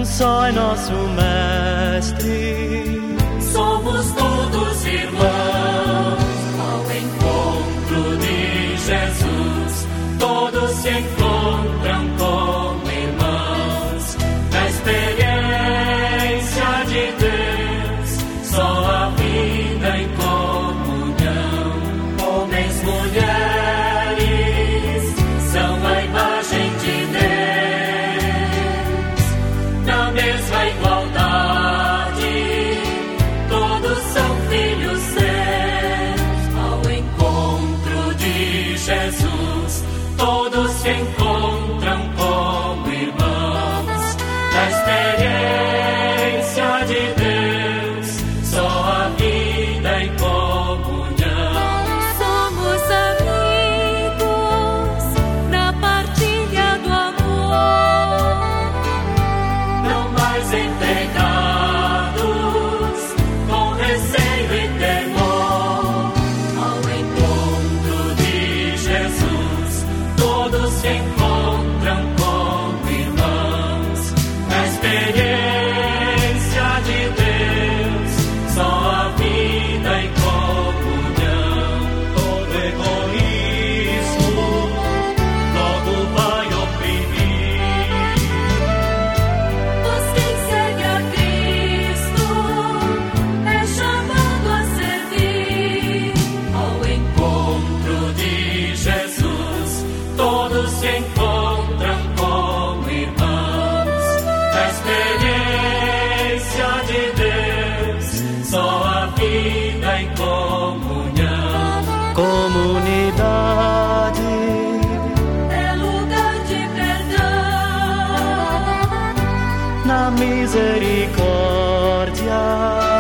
só é nosso mestre. Somos todos irmãos ao encontro de Jesus. Todos se encontram como irmãos na experiência de Deus. Só a vida em comunhão. Homens, mulheres são a imagem de Deus. Na mesma igualdade, todos são filhos seus. Ao encontro de Jesus, todos se encontram como irmãos na experiência de Deus. Só a vida em comunhão. Somos amigos na partilha do amor. Não mais entregados com receio e temor. Ao encontro de Jesus, todos se encontram como irmãos na experiência de Deus. Só a vida em comunhão. Todo egoísmo logo vai oprimir. Pois quem segue a Cristo é chamado a servir. Ao encontro de Jesus, todos se encontram como irmãos na experiência de Deus. Só a vida em comunhão. Comunidade, É lugar de perdão. na misericórdia.